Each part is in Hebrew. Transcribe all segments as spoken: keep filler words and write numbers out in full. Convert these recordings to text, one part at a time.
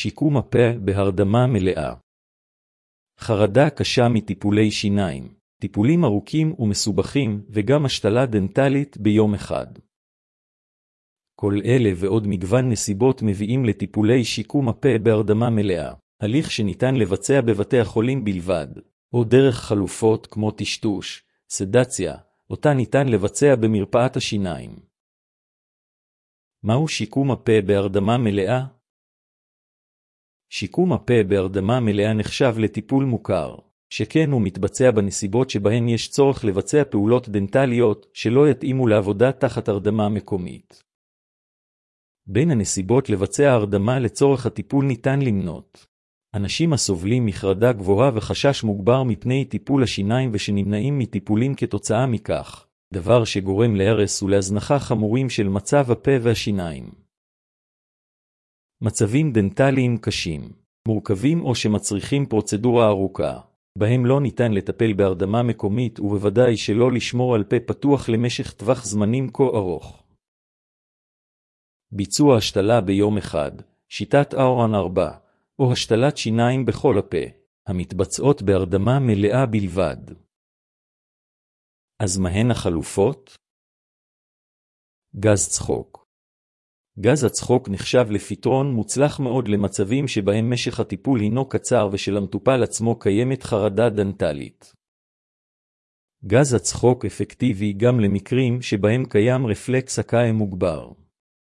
שיקום הפה בהרדמה מלאה. חרדה קשה מטיפולי שיניים, טיפולים ארוכים ומסובכים וגם השתלה דנטלית ביום אחד. כל אלה ועוד מגוון נסיבות מביאים לטיפולי שיקום הפה בהרדמה מלאה, הליך שניתן לבצע בבתי החולים בלבד, או דרך חלופות כמו טשטוש, סדציה, אותה ניתן לבצע במרפאת השיניים. מהו שיקום הפה בהרדמה מלאה? שיקום הפה בהרדמה מלאה נחשב לטיפול מוכר, שכן הוא מתבצע בנסיבות שבהן יש צורך לבצע פעולות דנטליות שלא יתאימו לעבודה תחת הרדמה מקומית. בין הנסיבות לבצע הרדמה לצורך הטיפול ניתן למנות אנשים הסובלים מחרדה גבוהה וחשש מוגבר מפני טיפול השיניים ושנמנעים מטיפולים כתוצאה מכך, דבר שגורם להרס ולהזנחה חמורים של מצב הפה והשיניים. מצבים דנטליים קשים, מורכבים או שמצריכים פרוצדורה ארוכה, בהם לא ניתן לטפל בהרדמה מקומית ובוודאי שלא לשמור על פה פתוח למשך טווח זמנים כה ארוך. ביצוע השתלה ביום אחד, שיטת אהרן ארבע, או השתלת שיניים בכל הפה, המתבצעות בהרדמה מלאה בלבד. אז מהן החלופות? גז צחוק. גז הצחוק נחשב לפתרון מוצלח מאוד למצבים שבהם משך הטיפול הינו קצר ושלמטופל עצמו קיימת חרדה דנטלית. גז הצחוק אפקטיבי גם למקרים שבהם קיים רפלקס הקאה מוגבר.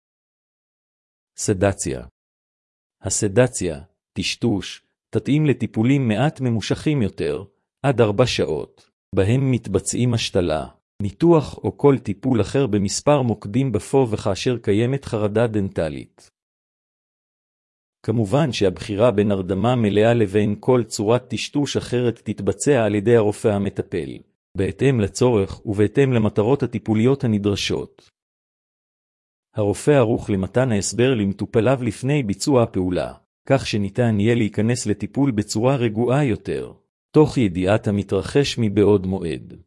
סדציה. הסדציה, טשטוש, תתאים לטיפולים מעט ממושכים יותר, עד ארבע שעות, בהם מתבצעים השתלה, ניתוח או כל טיפול אחר במספר מוקדים בפו וכאשר קיימת חרדה דנטלית. כמובן שהבחירה בין הרדמה מלאה לבין כל צורת טשטוש אחרת תתבצע על ידי הרופא המטפל, בהתאם לצורך ובהתאם למטרות הטיפוליות הנדרשות. הרופא ערוך למתן ההסבר למטופליו לפני ביצוע הפעולה, כך שניתן יהיה להיכנס לטיפול בצורה רגועה יותר, תוך ידיעת המתרחש מבעוד מועד.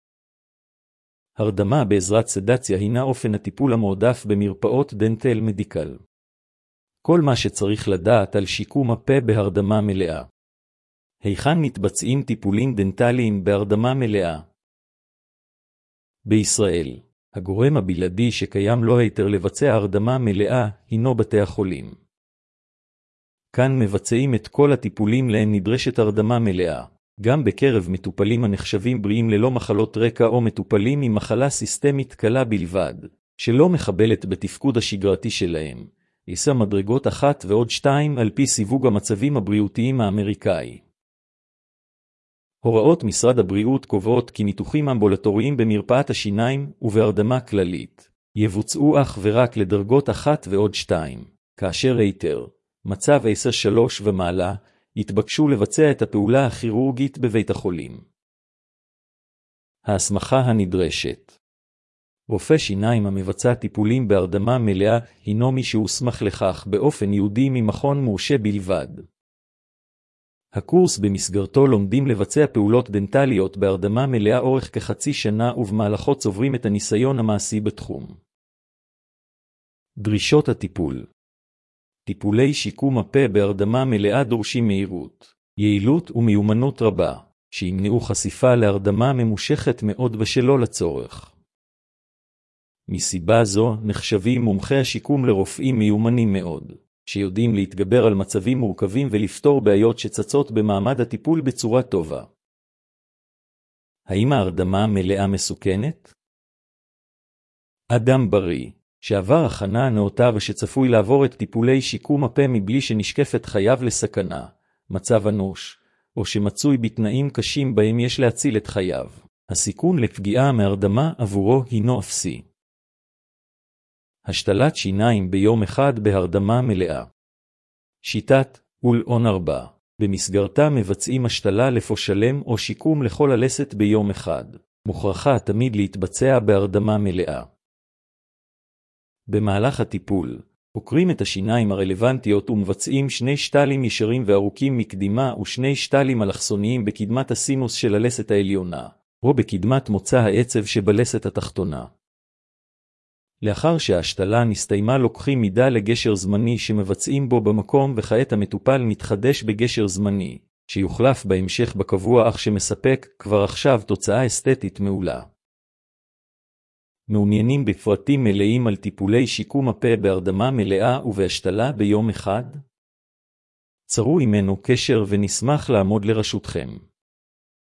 הרדמה בעזרת סדציה הינה אופן הטיפול המועדף במרפאות דנטל מדיקל. כל מה שצריך לדעת על שיקום הפה בהרדמה מלאה. היכן מתבצעים טיפולים דנטליים בהרדמה מלאה? בישראל, הגורם הבלעדי שקיים לו היתר לבצע הרדמה מלאה הינו בתי החולים. כאן מבצעים את כל הטיפולים להם נדרשת הרדמה מלאה, גם בקרב מטופלים הנחשבים בריאים ללא מחלות רקע או מטופלים עם מחלה סיסטמית קלה בלבד, שלא מחבלת בתפקוד השגרתי שלהם, יישא מדרגות אחת ועוד שתיים על פי סיווג המצבים הבריאותיים האמריקאי. הוראות משרד הבריאות קובעות כי ניתוחים אמבולטוריים במרפאת השיניים ובהרדמה כללית יבוצעו אך ורק לדרגות אחת ועוד שתיים, כאשר היתר, מצב עשר שלוש ומעלה, יתבקשו לבצע את הפעולה הכירורגית בבית החולים. ההסמכה הנדרשת. רופא שיניים המבצע טיפולים בהרדמה מלאה הינו מי שהוסמך לכך באופן ייעודי ממכון מורשה בלבד. הקורס במסגרתו לומדים לבצע פעולות דנטליות בהרדמה מלאה אורך כחצי שנה ובמהלכו צוברים את הניסיון המעשי בתחום. דרישות הטיפול. טיפולי שיקום הפה בהרדמה מלאה דורשים מהירות, יעילות ומיומנות רבה, שימנעו חשיפה להרדמה ממושכת מאוד ושלא לצורך. מסיבה זו נחשבים מומחי השיקום לרופאים מיומנים מאוד, שיודעים להתגבר על מצבים מורכבים ולפתור בעיות שצצות במעמד הטיפול בצורה טובה. האם ההרדמה מלאה מסוכנת? אדם בריא, שעבר הכנה נאותה ושצפוי לעבור את טיפולי שיקום הפה מבלי שנשקפת חייו לסכנה, מצב אנוש, או שמצוי בתנאים קשים בהם יש להציל את חייו, הסיכון לפגיעה מהרדמה עבורו הינו אפסי. השתלת שיניים ביום אחד בהרדמה מלאה. שיטת אהרן ארבע, במסגרתה מבצעים השתלה לפו שלם או שיקום לכל הלסת ביום אחד, מוכרחה תמיד להתבצע בהרדמה מלאה. במהלך הטיפול, עוקרים את השיניים הרלוונטיות ומבצעים שני שתלים ישרים וארוכים מקדימה ושני שתלים אלכסוניים בקדמת הסינוס של הלסת העליונה, או בקדמת מוצא העצב שבלסת התחתונה. לאחר שההשתלה נסתיימה לוקחים מידה לגשר זמני שמבצעים בו במקום, וכעת המטופל מתחדש בגשר זמני, שיוחלף בהמשך בקבוע אך שמספק כבר עכשיו תוצאה אסתטית מעולה. מעוניינים בפרטים מלאים על טיפולי שיקום הפה בהרדמה מלאה ובהשתלה ביום אחד? צרו עמנו קשר ונשמח לעמוד לרשותכם.